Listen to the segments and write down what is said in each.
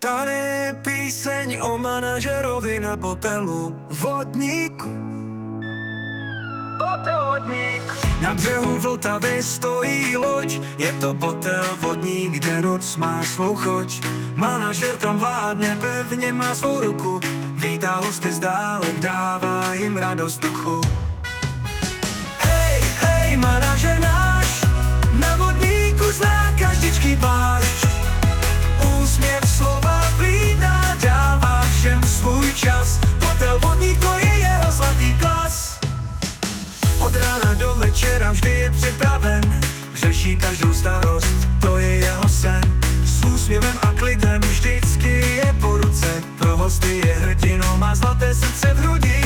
Tady je píseň o manažerovi na hotelu vodníku. Na břehu Vltavy stojí loď, je to hotel vodník, kde noc má svou choť. Manažer tam vládne, pevně má svou ruku, vítá hosty zdálek, dává jim radost duchu. Hej, hej, manažer náš, na vodníku zná každičký plášť. Úsměv, slova, klína, dává všem svůj čas. Hotel vodník, to je jeho zlatý klas. Od rána do večera vždy je připraven, řeší každou starost, to je jeho sen. S úsměvem a klidem vždycky je po ruce, pro hosty je hrdinou, má zlaté srdce v hrudi.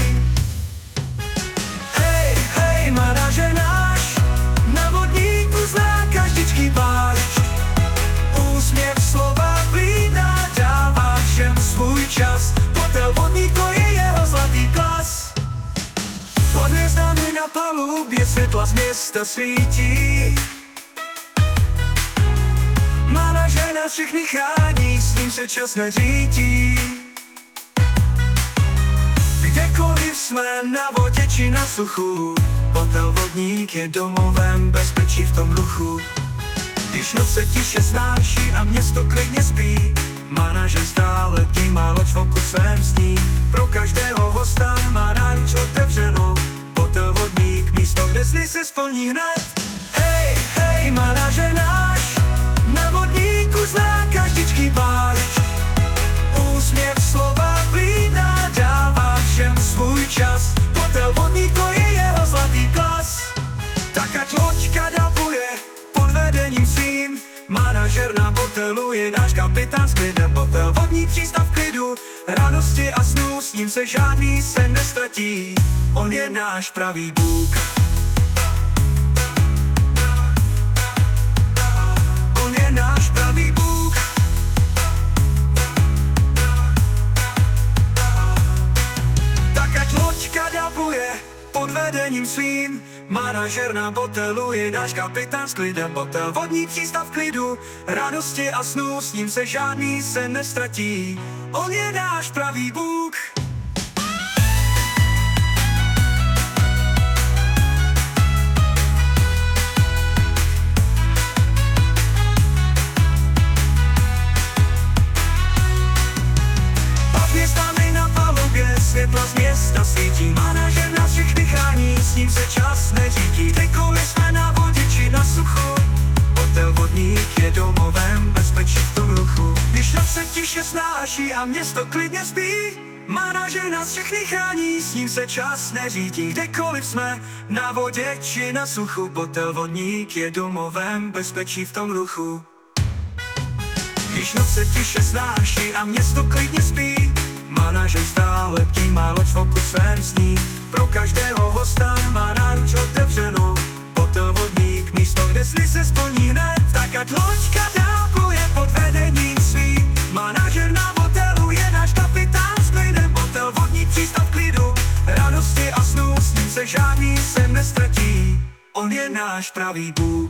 Hej, hej, manažer náš, na vodníku zná každičký plášť. Úsměv, slova, klína, dává všem svůj čas. Hotel vodník, to je jeho zlatý klas. Pod hvězdami na palubě světla z města svítí. Manažer nás všechny chrání, s ním se čas neřítí. Kdekoliv jsme, na vodě či na suchu, hotel vodník je domovem bezpečí v tom ruchu. Když noc se tiše snáší a město klidně spí, manažer stále má loď v oku svém sní. Pro každého hosta má náruč otevřenou, hotel vodník, místo, kde sny se splní hned. Hej, hej, manažer náš, na vodníku zná každičký plášť. Úsměv, slova, klína, dává všem svůj čas. Hotel vodník, to je jeho zlatý klas. Tak ať loďka dapuje pod vedením svým, manažer na hotelu je náš kapitán s klidem. Hotel vodník, přístav klidu, radosti a snů, s ním se žádný sen nestratí. On je náš pravý Bůh. On je náš pravý Bůh. Tak ať loďka dapuje pod vedením svým, manažer na hotelu je náš kapitán s klidem. Hotel vodní, přístav klidu, radosti a snů, s ním se žádný sen nestratí. On je náš pravý Bůh. Pod hvězdami na palubě světla z města svítí. Manažer nás všechny chrání, s ním se čas neřítí. Kdekoliv jsme na vodě či na suchu, hotel vodník je domovem bezpečí v tom ruchu. Když noc se tiše snáší a město klidně spí, manažer nás všechny chrání, s ním se čas neřítí. Kdekoliv jsme na vodě či na suchu, hotel vodník je domovem bezpečí v tom ruchu. Když noc se tiše snáší a město klidně spí, manažer stále má loď v oku svém sní. Pro každého hosta má náruč otevřenou, hotel vodník, místo, kde sny se splní hned. Tak ať loďka dálkuje pod vedením svým, manažer na hotelu je náš kapitán s klidem. Hotel vodník, přístav klidu, radosti a snů, s ním se žádný sen nestratí. On je náš pravý Bůh.